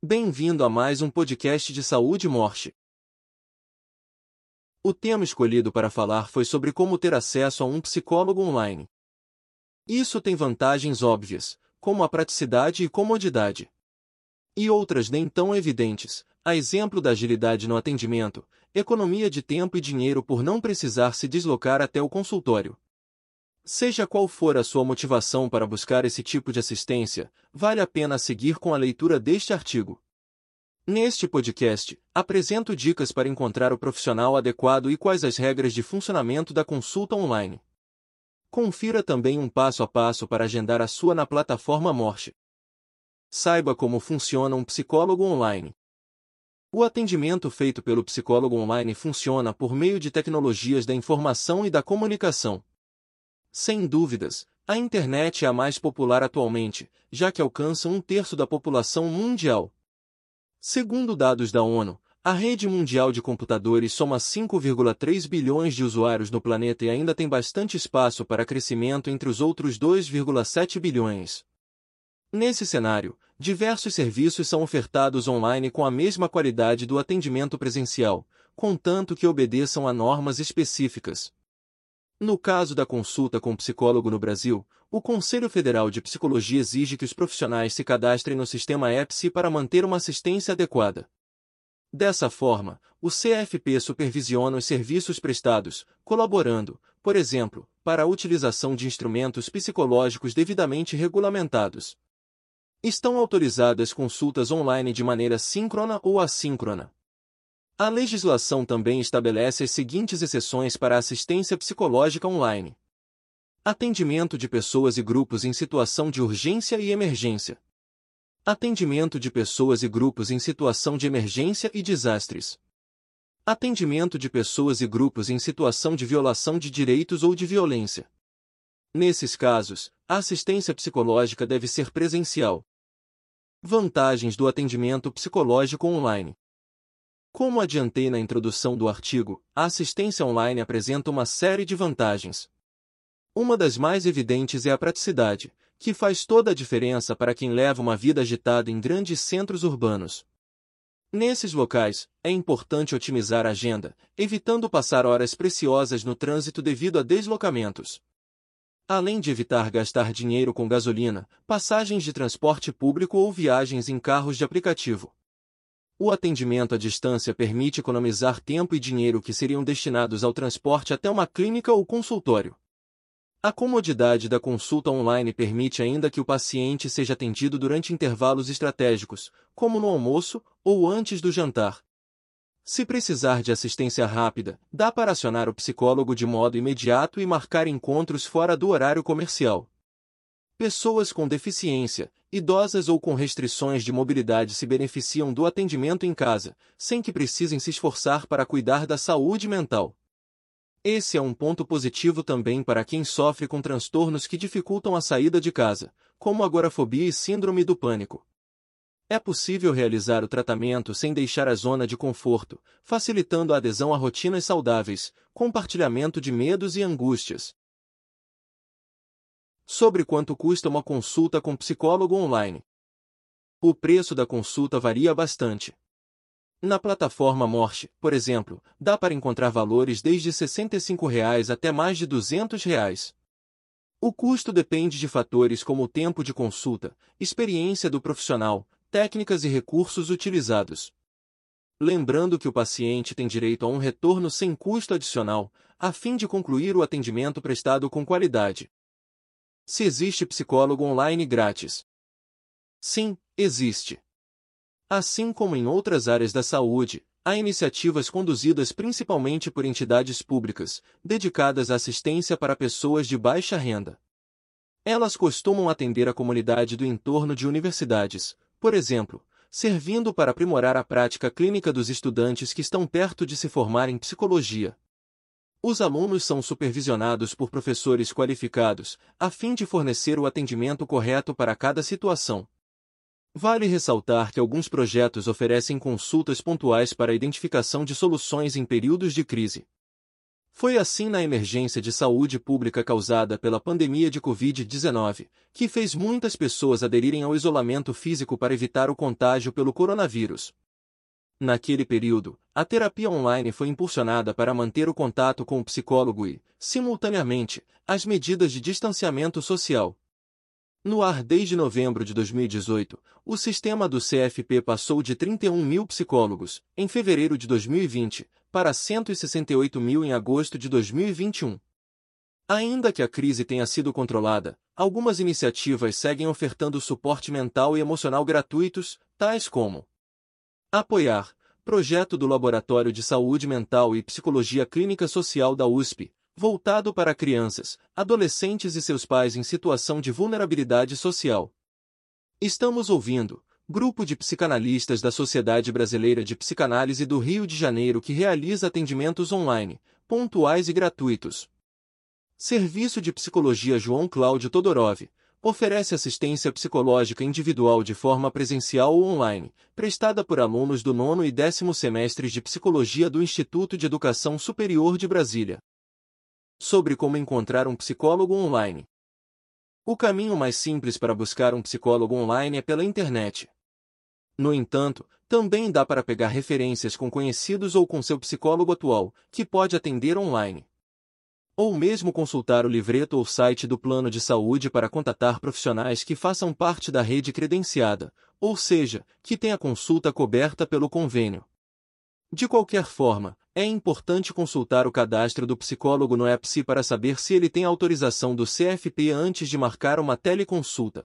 Bem-vindo a mais um podcast de saúde e morte. O tema escolhido para falar foi sobre como ter acesso a um psicólogo online. Isso tem vantagens óbvias, como a praticidade e comodidade. E outras nem tão evidentes, a exemplo da agilidade no atendimento, economia de tempo e dinheiro por não precisar se deslocar até o consultório. Seja qual for a sua motivação para buscar esse tipo de assistência, vale a pena seguir com a leitura deste artigo. Neste podcast, apresento dicas para encontrar o profissional adequado e quais as regras de funcionamento da consulta online. Confira também um passo a passo para agendar a sua na plataforma Morte. Saiba como funciona um psicólogo online. O atendimento feito pelo psicólogo online funciona por meio de tecnologias da informação e da comunicação. Sem dúvidas, a internet é a mais popular atualmente, já que alcança 1/3 da população mundial. Segundo dados da ONU, a rede mundial de computadores soma 5,3 bilhões de usuários no planeta e ainda tem bastante espaço para crescimento entre os outros 2,7 bilhões. Nesse cenário, diversos serviços são ofertados online com a mesma qualidade do atendimento presencial, contanto que obedeçam a normas específicas. No caso da consulta com psicólogo no Brasil, o Conselho Federal de Psicologia exige que os profissionais se cadastrem no sistema EPSI para manter uma assistência adequada. Dessa forma, o CFP supervisiona os serviços prestados, colaborando, por exemplo, para a utilização de instrumentos psicológicos devidamente regulamentados. Estão autorizadas consultas online de maneira síncrona ou assíncrona. A legislação também estabelece as seguintes exceções para a assistência psicológica online: atendimento de pessoas e grupos em situação de urgência e emergência. Atendimento de pessoas e grupos em situação de emergência e desastres. Atendimento de pessoas e grupos em situação de violação de direitos ou de violência. Nesses casos, a assistência psicológica deve ser presencial. Vantagens do atendimento psicológico online. Como adiantei na introdução do artigo, a assistência online apresenta uma série de vantagens. Uma das mais evidentes é a praticidade, que faz toda a diferença para quem leva uma vida agitada em grandes centros urbanos. Nesses locais, é importante otimizar a agenda, evitando passar horas preciosas no trânsito devido a deslocamentos. Além de evitar gastar dinheiro com gasolina, passagens de transporte público ou viagens em carros de aplicativo. O atendimento à distância permite economizar tempo e dinheiro que seriam destinados ao transporte até uma clínica ou consultório. A comodidade da consulta online permite ainda que o paciente seja atendido durante intervalos estratégicos, como no almoço ou antes do jantar. Se precisar de assistência rápida, dá para acionar o psicólogo de modo imediato e marcar encontros fora do horário comercial. Pessoas com deficiência, idosas ou com restrições de mobilidade se beneficiam do atendimento em casa, sem que precisem se esforçar para cuidar da saúde mental. Esse é um ponto positivo também para quem sofre com transtornos que dificultam a saída de casa, como agorafobia e síndrome do pânico. É possível realizar o tratamento sem deixar a zona de conforto, facilitando a adesão a rotinas saudáveis, compartilhamento de medos e angústias. Sobre quanto custa uma consulta com psicólogo online. O preço da consulta varia bastante. Na plataforma Morte, por exemplo, dá para encontrar valores desde R$ 65 até mais de R$ 200. O custo depende de fatores como o tempo de consulta, experiência do profissional, técnicas e recursos utilizados. Lembrando que o paciente tem direito a um retorno sem custo adicional, a fim de concluir o atendimento prestado com qualidade. Se existe psicólogo online grátis? Sim, existe. Assim como em outras áreas da saúde, há iniciativas conduzidas principalmente por entidades públicas, dedicadas à assistência para pessoas de baixa renda. Elas costumam atender a comunidade do entorno de universidades, por exemplo, servindo para aprimorar a prática clínica dos estudantes que estão perto de se formar em psicologia. Os alunos são supervisionados por professores qualificados, a fim de fornecer o atendimento correto para cada situação. Vale ressaltar que alguns projetos oferecem consultas pontuais para a identificação de soluções em períodos de crise. Foi assim na emergência de saúde pública causada pela pandemia de Covid-19, que fez muitas pessoas aderirem ao isolamento físico para evitar o contágio pelo coronavírus. Naquele período, a terapia online foi impulsionada para manter o contato com o psicólogo e, simultaneamente, as medidas de distanciamento social. No ar desde novembro de 2018, o sistema do CFP passou de 31 mil psicólogos, em fevereiro de 2020, para 168 mil em agosto de 2021. Ainda que a crise tenha sido controlada, algumas iniciativas seguem ofertando suporte mental e emocional gratuitos, tais como Apoiar, projeto do Laboratório de Saúde Mental e Psicologia Clínica Social da USP, voltado para crianças, adolescentes e seus pais em situação de vulnerabilidade social. Estamos ouvindo, grupo de psicanalistas da Sociedade Brasileira de Psicanálise do Rio de Janeiro que realiza atendimentos online, pontuais e gratuitos. Serviço de Psicologia João Cláudio Todorov. Oferece assistência psicológica individual de forma presencial ou online, prestada por alunos do 9º e 10º semestres de Psicologia do Instituto de Educação Superior de Brasília. Sobre como encontrar um psicólogo online. O caminho mais simples para buscar um psicólogo online é pela internet. No entanto, também dá para pegar referências com conhecidos ou com seu psicólogo atual, que pode atender online. Ou mesmo consultar o livreto ou site do plano de saúde para contatar profissionais que façam parte da rede credenciada, ou seja, que tenha consulta coberta pelo convênio. De qualquer forma, é importante consultar o cadastro do psicólogo no EPSI para saber se ele tem autorização do CFP antes de marcar uma teleconsulta.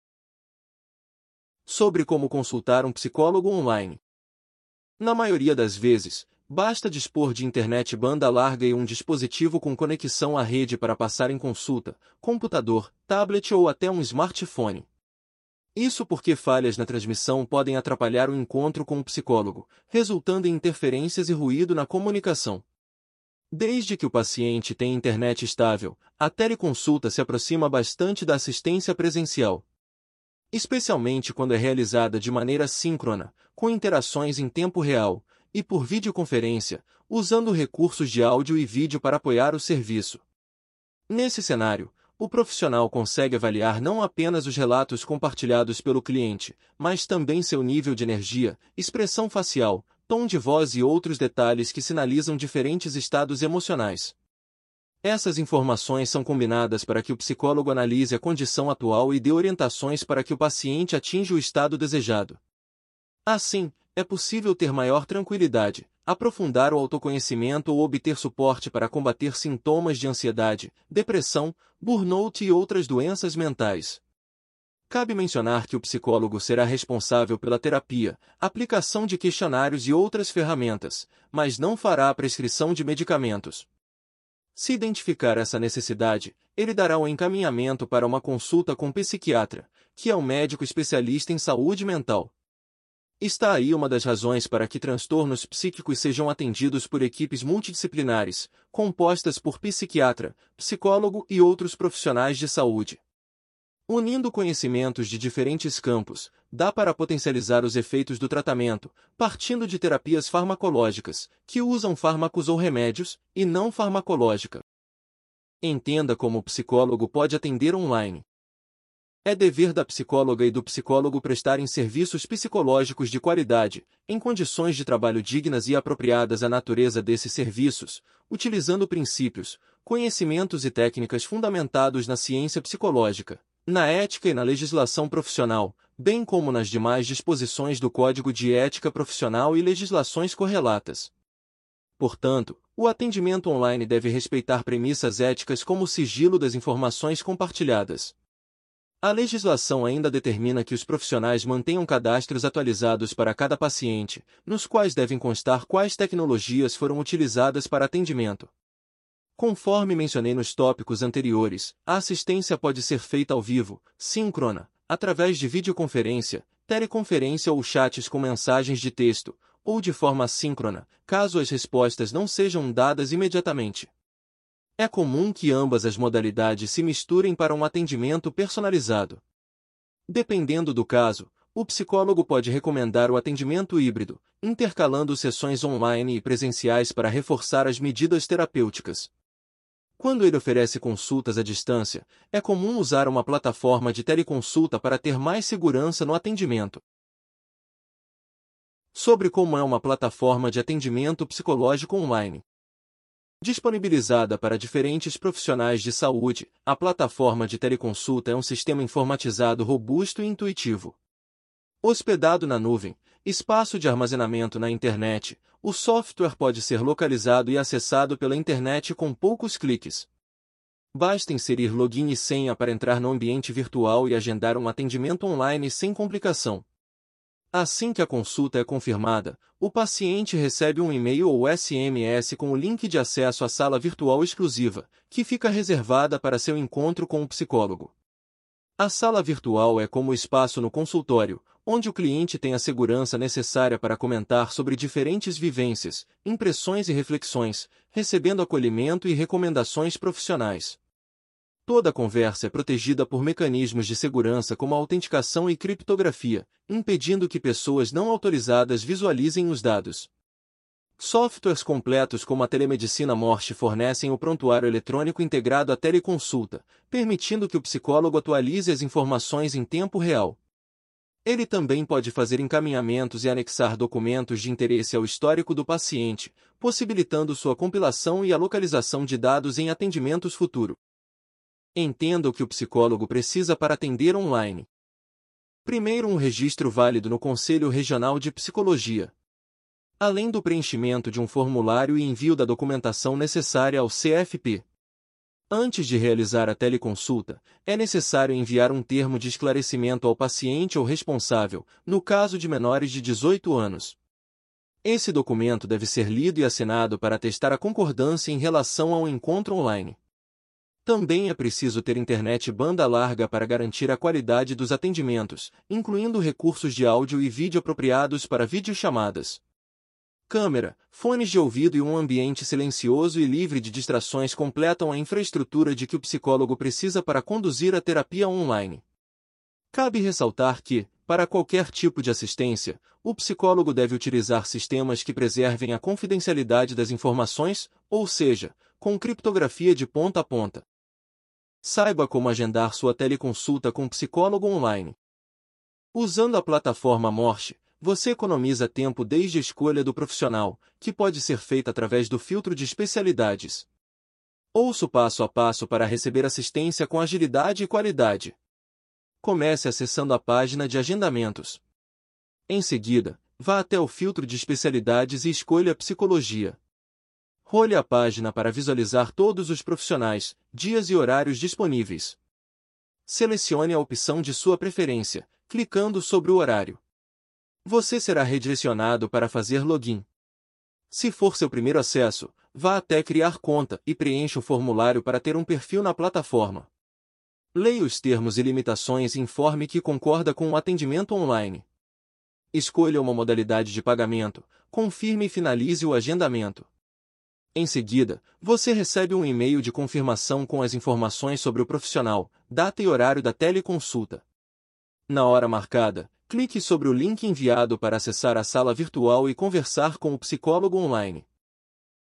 Sobre como consultar um psicólogo online. Na maioria das vezes, basta dispor de internet banda larga e um dispositivo com conexão à rede para passar em consulta, computador, tablet ou até um smartphone. Isso porque falhas na transmissão podem atrapalhar o encontro com o psicólogo, resultando em interferências e ruído na comunicação. Desde que o paciente tenha internet estável, a teleconsulta se aproxima bastante da assistência presencial. Especialmente quando é realizada de maneira síncrona, com interações em tempo real, e por videoconferência, usando recursos de áudio e vídeo para apoiar o serviço. Nesse cenário, o profissional consegue avaliar não apenas os relatos compartilhados pelo cliente, mas também seu nível de energia, expressão facial, tom de voz e outros detalhes que sinalizam diferentes estados emocionais. Essas informações são combinadas para que o psicólogo analise a condição atual e dê orientações para que o paciente atinja o estado desejado. Assim, é possível ter maior tranquilidade, aprofundar o autoconhecimento ou obter suporte para combater sintomas de ansiedade, depressão, burnout e outras doenças mentais. Cabe mencionar que o psicólogo será responsável pela terapia, aplicação de questionários e outras ferramentas, mas não fará a prescrição de medicamentos. Se identificar essa necessidade, ele dará o encaminhamento para uma consulta com psiquiatra, que é o médico especialista em saúde mental. Está aí uma das razões para que transtornos psíquicos sejam atendidos por equipes multidisciplinares, compostas por psiquiatra, psicólogo e outros profissionais de saúde. Unindo conhecimentos de diferentes campos, dá para potencializar os efeitos do tratamento, partindo de terapias farmacológicas, que usam fármacos ou remédios, e não farmacológica. Entenda como o psicólogo pode atender online. É dever da psicóloga e do psicólogo prestarem serviços psicológicos de qualidade, em condições de trabalho dignas e apropriadas à natureza desses serviços, utilizando princípios, conhecimentos e técnicas fundamentados na ciência psicológica, na ética e na legislação profissional, bem como nas demais disposições do Código de Ética Profissional e legislações correlatas. Portanto, o atendimento online deve respeitar premissas éticas como o sigilo das informações compartilhadas. A legislação ainda determina que os profissionais mantenham cadastros atualizados para cada paciente, nos quais devem constar quais tecnologias foram utilizadas para atendimento. Conforme mencionei nos tópicos anteriores, a assistência pode ser feita ao vivo, síncrona, através de videoconferência, teleconferência ou chats com mensagens de texto, ou de forma assíncrona, caso as respostas não sejam dadas imediatamente. É comum que ambas as modalidades se misturem para um atendimento personalizado. Dependendo do caso, o psicólogo pode recomendar o atendimento híbrido, intercalando sessões online e presenciais para reforçar as medidas terapêuticas. Quando ele oferece consultas à distância, é comum usar uma plataforma de teleconsulta para ter mais segurança no atendimento. Sobre como é uma plataforma de atendimento psicológico online. Disponibilizada para diferentes profissionais de saúde, a plataforma de teleconsulta é um sistema informatizado robusto e intuitivo. Hospedado na nuvem, espaço de armazenamento na internet, o software pode ser localizado e acessado pela internet com poucos cliques. Basta inserir login e senha para entrar no ambiente virtual e agendar um atendimento online sem complicação. Assim que a consulta é confirmada, o paciente recebe um e-mail ou SMS com o link de acesso à sala virtual exclusiva, que fica reservada para seu encontro com o psicólogo. A sala virtual é como o espaço no consultório, onde o cliente tem a segurança necessária para comentar sobre diferentes vivências, impressões e reflexões, recebendo acolhimento e recomendações profissionais. Toda a conversa é protegida por mecanismos de segurança como autenticação e criptografia, impedindo que pessoas não autorizadas visualizem os dados. Softwares completos como a telemedicina Morse fornecem o prontuário eletrônico integrado à teleconsulta, permitindo que o psicólogo atualize as informações em tempo real. Ele também pode fazer encaminhamentos e anexar documentos de interesse ao histórico do paciente, possibilitando sua compilação e a localização de dados em atendimentos futuros. Entenda o que o psicólogo precisa para atender online. Primeiro, um registro válido no Conselho Regional de Psicologia. Além do preenchimento de um formulário e envio da documentação necessária ao CFP. Antes de realizar a teleconsulta, é necessário enviar um termo de esclarecimento ao paciente ou responsável, no caso de menores de 18 anos. Esse documento deve ser lido e assinado para atestar a concordância em relação ao encontro online. Também é preciso ter internet banda larga para garantir a qualidade dos atendimentos, incluindo recursos de áudio e vídeo apropriados para videochamadas. Câmera, fones de ouvido e um ambiente silencioso e livre de distrações completam a infraestrutura de que o psicólogo precisa para conduzir a terapia online. Cabe ressaltar que, para qualquer tipo de assistência, o psicólogo deve utilizar sistemas que preservem a confidencialidade das informações, ou seja, com criptografia de ponta a ponta. Saiba como agendar sua teleconsulta com psicólogo online. Usando a plataforma Morse, você economiza tempo desde a escolha do profissional, que pode ser feita através do filtro de especialidades. Ouça o passo a passo para receber assistência com agilidade e qualidade. Comece acessando a página de agendamentos. Em seguida, vá até o filtro de especialidades e escolha psicologia. Role a página para visualizar todos os profissionais, dias e horários disponíveis. Selecione a opção de sua preferência, clicando sobre o horário. Você será redirecionado para fazer login. Se for seu primeiro acesso, vá até Criar conta e preencha o formulário para ter um perfil na plataforma. Leia os termos e limitações e informe que concorda com o atendimento online. Escolha uma modalidade de pagamento, confirme e finalize o agendamento. Em seguida, você recebe um e-mail de confirmação com as informações sobre o profissional, data e horário da teleconsulta. Na hora marcada, clique sobre o link enviado para acessar a sala virtual e conversar com o psicólogo online.